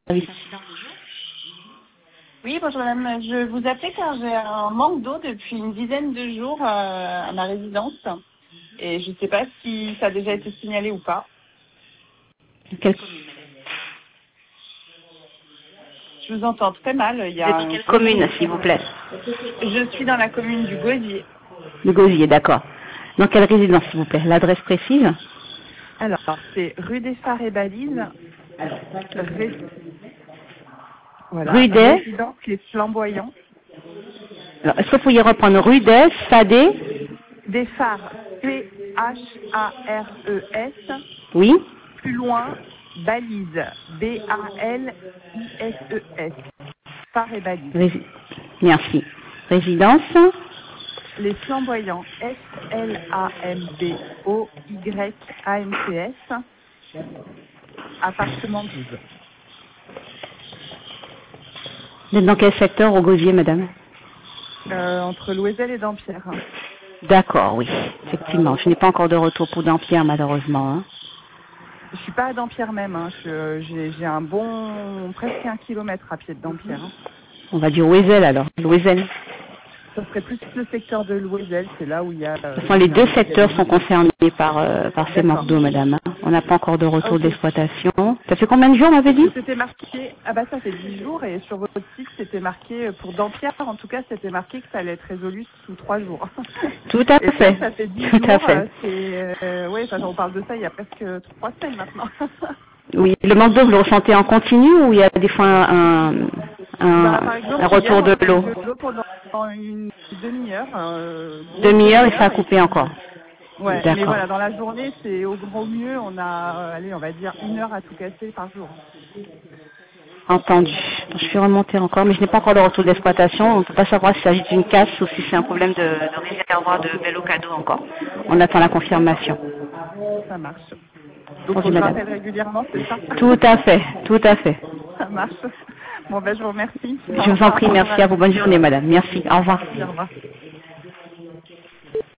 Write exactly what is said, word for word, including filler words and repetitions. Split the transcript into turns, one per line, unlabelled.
service.
Oui, bonjour madame. Je vous appelais car j'ai un manque d'eau depuis une dizaine de jours euh, à ma résidence. Et je ne sais pas si ça a déjà été signalé ou pas.
Quelle,
Je vous entends très mal. Il y
vous êtes
a
dans
un...
quelle commune, s'il vous plaît?
Je suis dans la commune du Gosier.
Le Gosier, d'accord. Dans quelle résidence, s'il vous plaît? L'adresse précise?
Alors, c'est rue des Phares et Balises. Ré... Voilà.
Rue des...
Résidence Les Flamboyants.
Alors, est-ce que vous pourriez reprendre rue des Fadé?
Des Phares, P H A R E S.
Oui.
Plus loin, Balise, B A L I S E S. Phares et Balises.
Rési... Merci. Résidence?
Les Flamboyants, S L A M B O Y A M T S. Appartement douze.
Vous êtes dans quel secteur au Gosier, madame?
Euh, entre Loisel et Dampierre.
D'accord, oui. Effectivement. Je n'ai pas encore de retour pour Dampierre, malheureusement. Hein.
Je suis pas à Dampierre même. Hein. J'ai un bon presque un kilomètre à pied de Dampierre. Hein.
On va dire Loisel alors. Loisel.
Ça serait plus le secteur de Loisel, c'est là où il y a... Euh,
enfin, les deux secteurs sont concernés par, euh, par ces manques d'eau, madame. Hein. On n'a pas encore de retour okay. d'exploitation. Ça fait combien de jours, on m'avait dit?
C'était marqué... Ah bah ça fait dix jours et sur votre site, c'était marqué, pour Dampierre, en tout cas, c'était marqué que ça allait être résolu sous trois jours.
Tout à
et
fait.
Ça, ça fait dix
Tout
jours.
À fait.
Euh, oui, on parle de ça il y a presque trois semaines maintenant.
Oui, le manque d'eau, vous le ressentez en continu ou il y a des fois un, un,
bah, par exemple,
un retour de l'eau?
Pendant une demi-heure. Euh,
demi-heure et ça a coupé encore.
Ouais, mais voilà, dans la journée, c'est au grand mieux, on a, euh, allez, on va dire une heure à tout casser par jour.
Entendu. Je suis remontée encore, mais je n'ai pas encore le retour d'exploitation. On ne peut pas savoir s'il s'agit d'une casse ou si c'est un problème de, de réservoir de vélo cadeau encore. On attend la confirmation.
Ça marche. Donc, on rappelle régulièrement, c'est ça?
Tout à fait, tout à fait.
Ça marche. Bon, ben, je vous remercie.
Je vous en prie, merci à vous. Bonne journée, madame. Merci. Au revoir.
Au revoir.